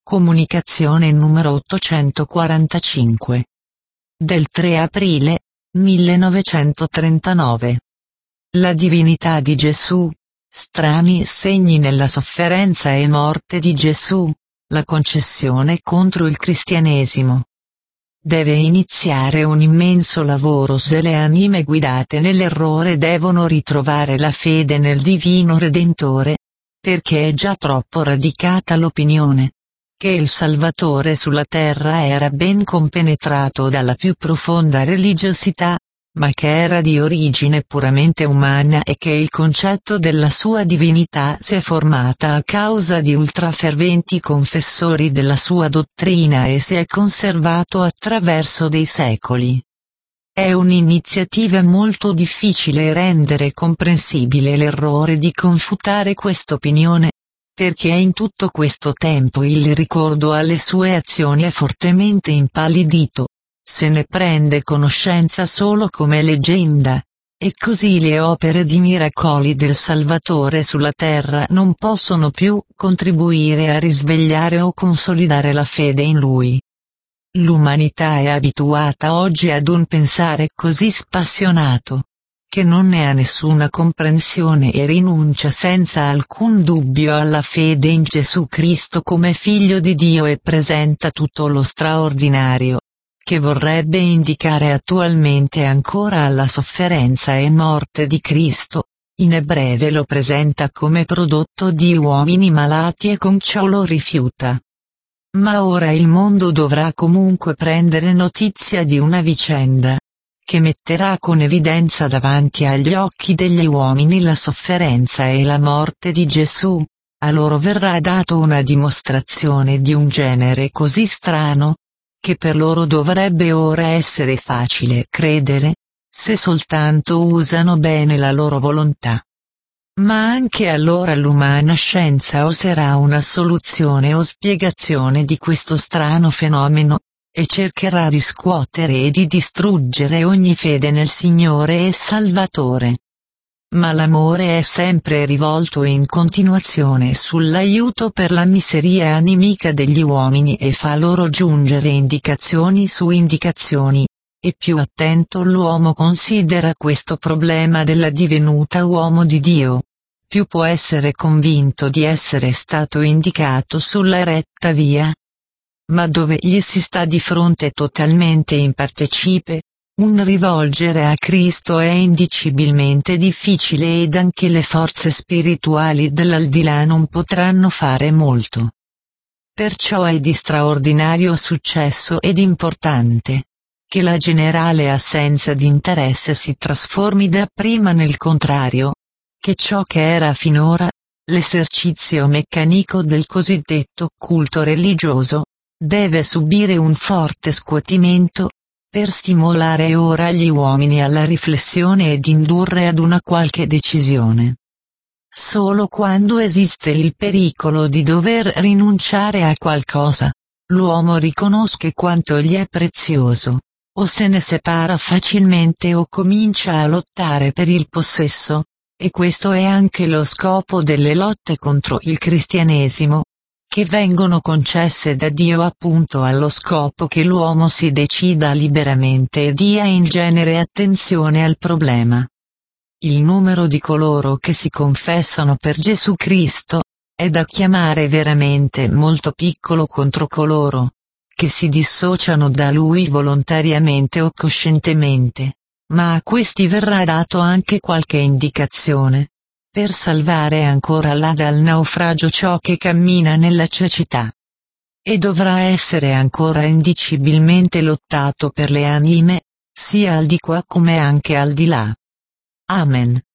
Comunicazione numero 845. Del 3 aprile 1939. La divinità di Gesù. Strani segni nella sofferenza e morte di Gesù, la concessione contro il cristianesimo. Deve iniziare un immenso lavoro se le anime guidate nell'errore devono ritrovare la fede nel divino Redentore, perché è già troppo radicata l'opinione che il Salvatore sulla terra era ben compenetrato dalla più profonda religiosità, ma che era di origine puramente umana e che il concetto della sua divinità si è formata a causa di ultraferventi confessori della sua dottrina e si è conservato attraverso dei secoli. È un'iniziativa molto difficile rendere comprensibile l'errore di confutare quest'opinione, perché in tutto questo tempo il ricordo alle sue azioni è fortemente impallidito. Se ne prende conoscenza solo come leggenda, e così le opere di miracoli del Salvatore sulla terra non possono più contribuire a risvegliare o consolidare la fede in Lui. L'umanità è abituata oggi ad un pensare così spassionato, che non ne ha nessuna comprensione e rinuncia senza alcun dubbio alla fede in Gesù Cristo come Figlio di Dio e presenta tutto lo straordinario che vorrebbe indicare attualmente ancora alla sofferenza e morte di Cristo, in breve lo presenta come prodotto di uomini malati e con ciò lo rifiuta. Ma ora il mondo dovrà comunque prendere notizia di una vicenda che metterà con evidenza davanti agli occhi degli uomini la sofferenza e la morte di Gesù. A loro verrà dato una dimostrazione di un genere così strano, che per loro dovrebbe ora essere facile credere, se soltanto usano bene la loro volontà. Ma anche allora l'umana scienza oserà una soluzione o spiegazione di questo strano fenomeno, e cercherà di scuotere e di distruggere ogni fede nel Signore e Salvatore. Ma l'amore è sempre rivolto in continuazione sull'aiuto per la miseria animica degli uomini e fa loro giungere indicazioni su indicazioni, e più attento l'uomo considera questo problema della divenuta uomo di Dio, più può essere convinto di essere stato indicato sulla retta via. Ma dove gli si sta di fronte totalmente impartecipe, un rivolgere a Cristo è indicibilmente difficile ed anche le forze spirituali dell'aldilà non potranno fare molto. Perciò è di straordinario successo ed importante che la generale assenza di interesse si trasformi dapprima nel contrario, che ciò che era finora l'esercizio meccanico del cosiddetto culto religioso deve subire un forte scuotimento, per stimolare ora gli uomini alla riflessione ed indurre ad una qualche decisione. Solo quando esiste il pericolo di dover rinunciare a qualcosa, l'uomo riconosce quanto gli è prezioso, o se ne separa facilmente o comincia a lottare per il possesso, e questo è anche lo scopo delle lotte contro il cristianesimo, che vengono concesse da Dio appunto allo scopo che l'uomo si decida liberamente e dia in genere attenzione al problema. Il numero di coloro che si confessano per Gesù Cristo è da chiamare veramente molto piccolo contro coloro che si dissociano da Lui volontariamente o coscientemente, ma a questi verrà dato anche qualche indicazione per salvare ancora là dal naufragio ciò che cammina nella cecità. E dovrà essere ancora indicibilmente lottato per le anime, sia al di qua come anche al di là. Amen.